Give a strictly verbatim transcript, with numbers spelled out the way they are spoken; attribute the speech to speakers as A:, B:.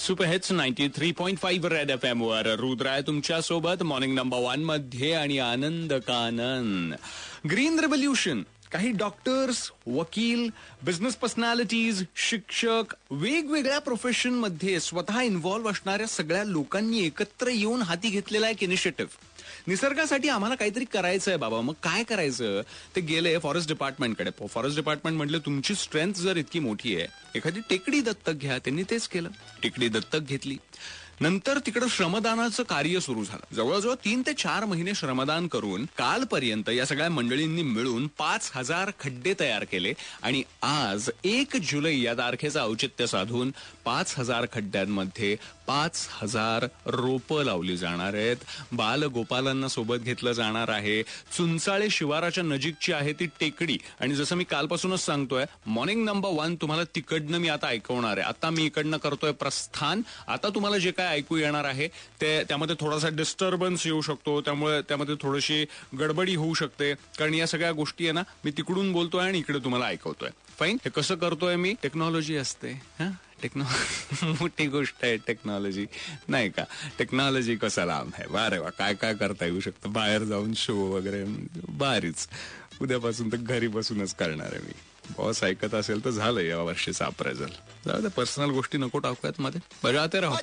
A: Super hits ninety three point five red F M वर रुद्र आहे तुमच्या सोबत मॉर्निंग नंबर वन मध्ये आणि आनंद कानन. Green revolution. काही डॉक्टर्स, वकील, बिझनेस पर्सनॅलिटीज, शिक्षक, वेगवेगळ्या प्रोफेशन मध्ये स्वतः इन्व्हॉल्व्ह असणाऱ्या सगळ्या लोकांनी एकत्र येऊन हाती घेतलेला एक इनिशिएटिव्ह. निसर्गासाठी आम्हाला काहीतरी करायचं आहे बाबा. मग काय करायचं ते गेले फॉरेस्ट डिपार्टमेंटकडे. फॉरेस्ट डिपार्टमेंट म्हटलं तुमची स्ट्रेंथ जर इतकी मोठी आहे एखादी टेकडी दत्तक घ्या. त्यांनी तेच केलं, टेकडी दत्तक घेतली. नंतर तिकडे श्रमदानाचं कार्य सुरू झालं. जवळजवळ तीन ते चार महिने श्रमदान करून कालपर्यंत या सगळ्या मंडळींनी मिळून पाच हजार खड्डे तयार केले आणि आज एक जुलै या तारखेचं औचित्य साधून पाच हजार खड्ड्यांमध्ये पाच हजार रोपं लावली जाणार आहेत. बालगोपालांना सोबत घेतलं जाणार आहे. चुंचाळे शिवाराच्या नजीकची आहे ती टेकडी आणि जसं मी कालपासूनच सांगतोय मॉर्निंग नंबर वन तुम्हाला तिकडनं मी आता ऐकवणार आहे. आता मी इकडनं करतोय प्रस्थान. आता तुम्हाला जे काय ऐकू येणार आहे ते त्यामध्ये थोडासा डिस्टर्बन्स येऊ शकतो, त्यामुळे त्यामध्ये थोडीशी गडबडी होऊ शकते कारण या सगळ्या गोष्टी आहे ना मी तिकडून बोलतोय आणि इकडे तुम्हाला ऐकवतोय. फाईन. हे कसं करतोय मी? टेक्नॉलॉजी असते. हा टेक्नॉलॉजी मोठी गोष्ट आहे टेक्नॉलॉजी, नाही का? टेक्नॉलॉजी कसा लांब आहे. वारे वा, काय काय करता येऊ शकतं. बाहेर जाऊन शो वगैरे भारीच. उद्यापासून तर घरी बसूनच करणार आहे मी. बॉस ऐकत असेल तर झालं या वर्षीचा अप्रेझल. जाऊ दे, पर्सनल गोष्टी नको टाकूयात मध्ये. बजाते राहू.